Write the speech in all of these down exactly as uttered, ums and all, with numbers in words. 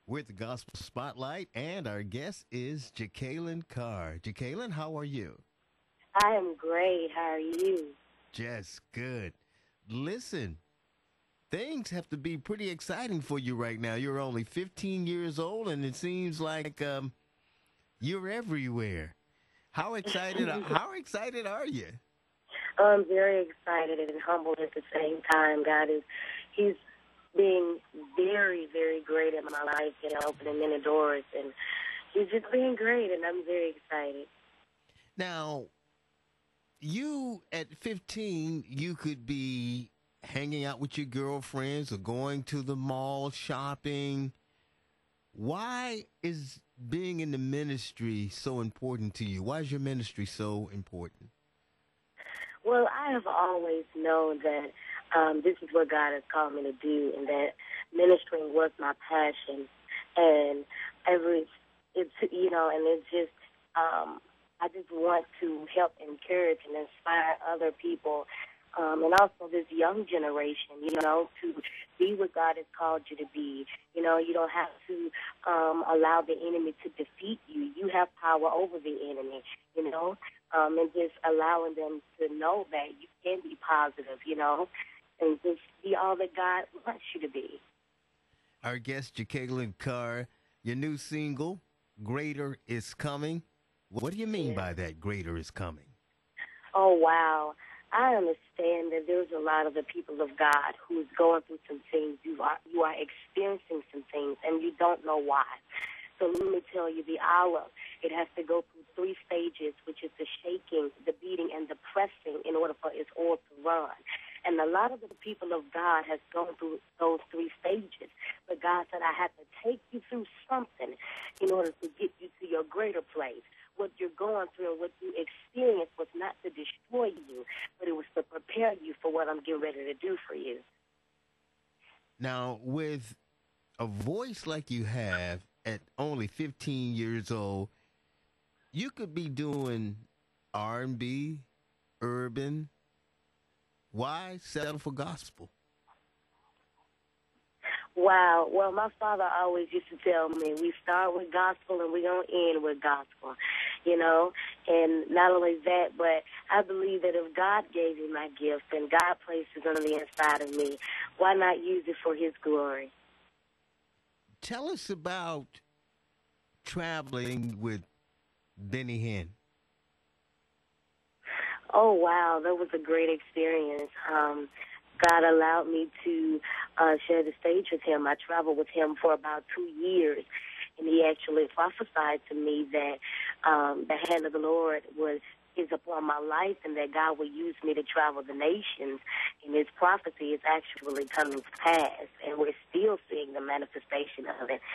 with the Gospel Spotlight, and our guest is Jekalyn Carr. Jekalyn, how are you? I am great. How are you? Just good. Listen, things have to be pretty exciting for you right now. You're only fifteen years old, and it seems like um, you're everywhere. How excited? How excited are you? I'm very excited and humbled at the same time. God is, He's being very, very great in my life and opening many doors, and He's just being great, and I'm very excited. Now, you at fifteen, you could be hanging out with your girlfriends or going to the mall shopping. Why is being in the ministry so important to you? Why is your ministry so important? Well, I have always known that um, this is what God has called me to do, and that ministering was my passion. And every, it's you know, and it's just, um, I just want to help encourage and inspire other people, um, and also this young generation, you know, to be what God has called you to be. You know, you don't have to um, allow the enemy to defeat you. You have power over the enemy, you know, um, and just allowing them to know that you can be positive, you know, and just be all that God wants you to be. Our guest, Jekalyn Carr, your new single, Greater is Coming. What do you mean Yeah. by that, Greater is Coming? Oh, wow. I understand that there's a lot of the people of God who's going through some things. You are you are experiencing some things, and you don't know why. So let me tell you, the olive, it has to go through three stages, which is the shaking, the beating, and the pressing in order for its oil to run. And a lot of the people of God has gone through those three stages. But God said, I had to take you through something in order to get you to your greater place. What you're going through and what you experienced was not to destroy you, but it was to prepare you for what I'm getting ready to do for you. Now, with a voice like you have at only fifteen years old, you could be doing R and B, urban. Why settle for gospel? Wow. Well, my father always used to tell me, we start with gospel and we're going to end with gospel, you know. And not only that, but I believe that if God gave me my gift and God placed it on the inside of me, why not use it for His glory? Tell us about traveling with Benny Hinn. Oh, wow. That was a great experience. Um, God allowed me to uh, share the stage with him. I traveled with him for about two years, and he actually prophesied to me that um, the hand of the Lord was is upon my life and that God will use me to travel the nations. And his prophecy is actually coming to pass, and we're still seeing the manifestation of it.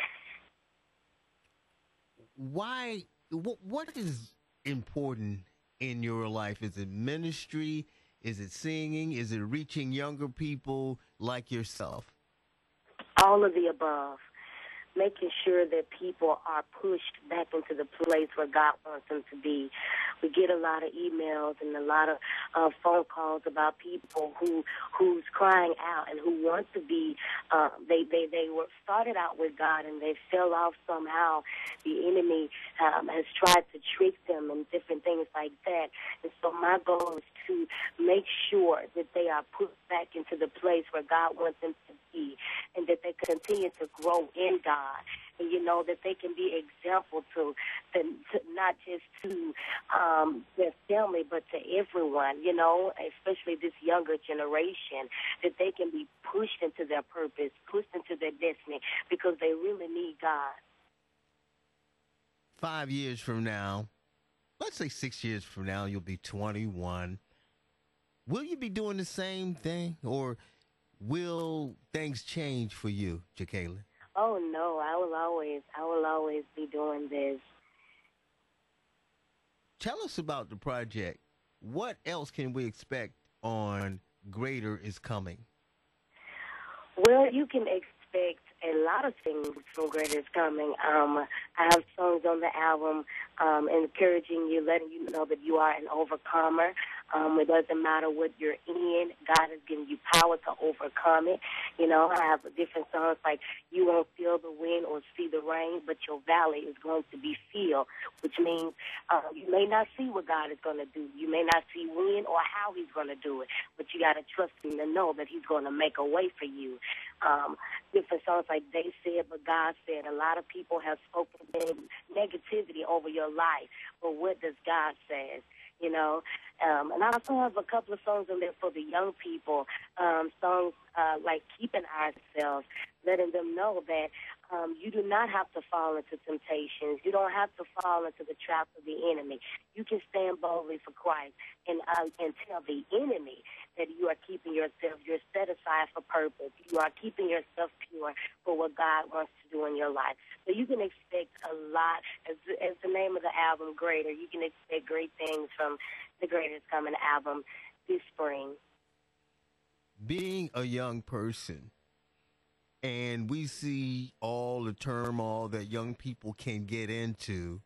Why? What, what is important in your life? Is it ministry? Is it singing? Is it reaching younger people like yourself? All of the above. Making sure that people are pushed back into the place where God wants them to be. We get a lot of emails and a lot of uh, phone calls about people who who's crying out and who want to be. Uh, they they they were started out with God and they fell off somehow. The enemy um, has tried to trick them and different things like that. And so my goal is to make sure that they are put back into the place where God wants them to be, and that they continue to grow in God. And you know that they can be example to, to, to not just to um, their family, but to everyone. You know, especially this younger generation, that they can be pushed into their purpose, pushed into their destiny, because they really need God. Five years from now, let's say six years from now, you'll be twenty-one. Will you be doing the same thing, or will things change for you, Jekalyn? Oh no, I will always, I will always be doing this. Tell us about the project. What else can we expect on Greater is Coming? Well, you can expect a lot of things from Greater is Coming. Um, I have songs on the album um, encouraging you, letting you know that you are an overcomer. Um, it doesn't matter what you're in. God has given you power to overcome it. You know, I have different songs like you won't feel the wind or see the rain, but your valley is going to be filled, which means uh, you may not see what God is going to do. You may not see when or how he's going to do it, but you got to trust him to know that he's going to make a way for you. Um, different songs like They Said, But God Said. A lot of people have spoken negativity over your life, but what does God say? You know, um, and I also have a couple of songs in there for the young people, um, songs uh, like Keeping Ourselves, letting them know that um, you do not have to fall into temptations. You don't have to fall into the traps of the enemy. You can stand boldly for Christ and, uh, and tell the enemy that you are keeping yourself, you're set aside for purpose. You are keeping yourself pure for what God wants to do in your life. So you can expect a lot, as, as the name of the album, Greater, you can expect great things from the Greatest Coming album this spring. Being a young person, and we see all the turmoil that young people can get into,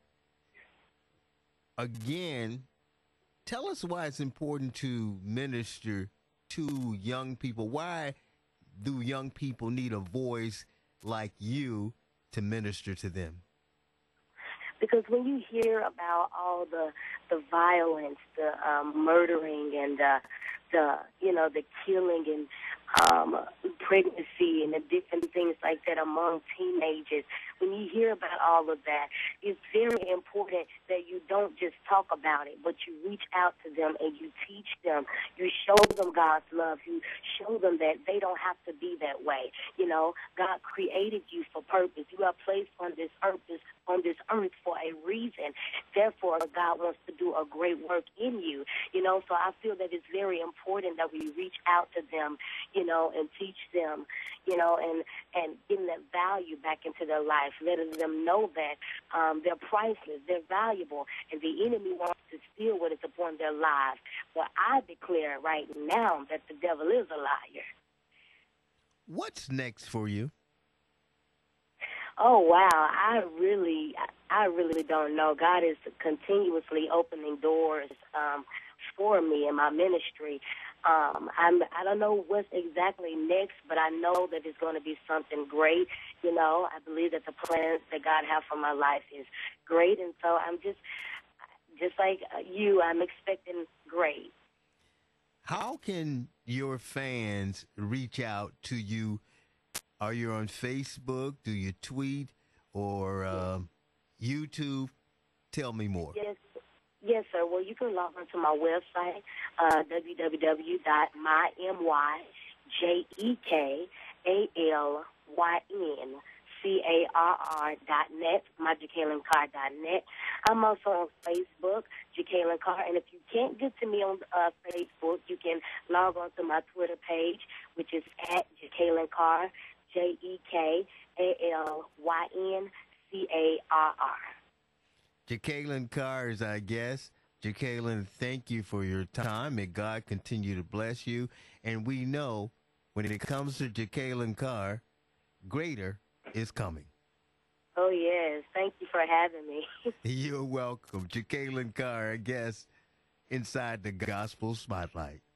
again, tell us why it's important to minister to young people. Why do young people need a voice like you to minister to them? Because when you hear about all the the violence, the um, murdering, and uh, the you know the killing and um, pregnancy and the different things like that among teenagers, when you hear about all of that, it's very important that you don't just talk about it, but you reach out to them and you teach them. You show them God's love. You show them that they don't have to be that way. You know, God created you for purpose. You are placed on this earth, this, on this earth for a reason. Therefore, God wants to do a great work in you. You know, so I feel that it's very important that we reach out to them, you know, and teach them, you know, and, and getting that value back into their life, letting them know that um, they're priceless, they're valuable, and the enemy wants to steal what is upon their lives. But I declare right now that the devil is a liar. What's next for you? Oh, wow. I really, I really don't know. God is continuously opening doors um, for me in my ministry. Um, I'm, I don't know what's exactly next, but I know that it's going to be something great. You know, I believe that the plans that God has for my life is great, and so I'm just, just like you, I'm expecting great. How can your fans reach out to you? Are you on Facebook? Do you tweet or um, YouTube? Tell me more. Yes. Yes, sir. Well, you can log on to my website, uh, w w w dot my dot net, my jacqueline carr dot net. I'm also on Facebook, Jacqueline Carr, and if you can't get to me on uh, Facebook, you can log on to my Twitter page, which is at Jacqueline Carr, J E K A L Y N C A R R. Jacqueline Carr is our guest. Jacqueline, thank you for your time. May God continue to bless you. And we know when it comes to Jacqueline Carr, greater is coming. Oh, yes. Thank you for having me. You're welcome. Jacqueline Carr, our guest inside the Gospel Spotlight.